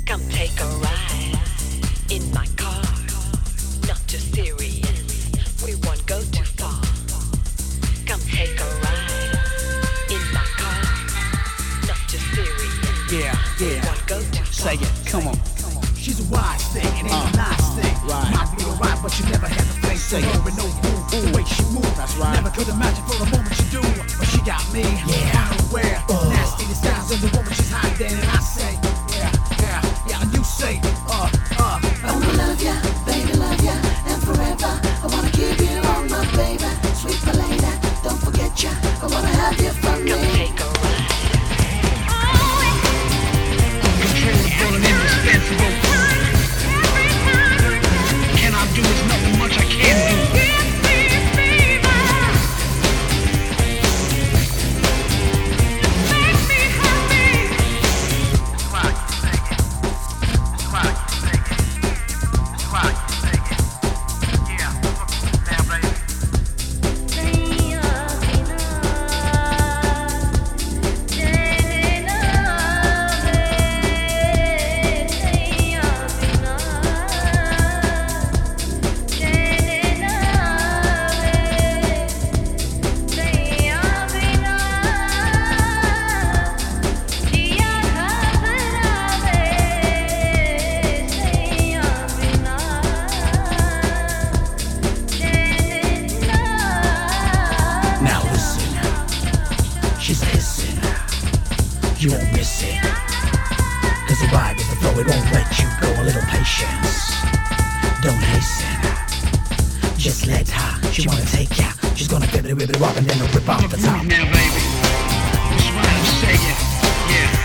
Come take a ride in my car. Not too serious, we won't go too far. Come take a ride in my car. Not too serious, Yeah, we yeah. won't go too far. Say it, come on. She's a wise thing, it ain't a nice thing. Right. Might be alright, but she never had the face. Say Say it. her and no move, the way she moves. That's right. Never could imagine for a moment she do, but she got me. Yeah. Unaware, nasty the sounds of the woman she's hiding, and I say, yeah, and you say, I wanna love ya, baby, love ya, and forever. I wanna keep you on my baby, sweet my lady. Don't forget ya, I wanna have you for me. Come take a ride. Controllable and indispensable. Can I do is nothing much I can do. now listen. She's hissing, you won't miss it. Cause the ride with the flow, it won't let you go. A little patience, don't hasten. Just let her, she wanna take ya. She's gonna give it a rip it up and then rip off the top. Now, baby, that's what I'm saying. Yeah.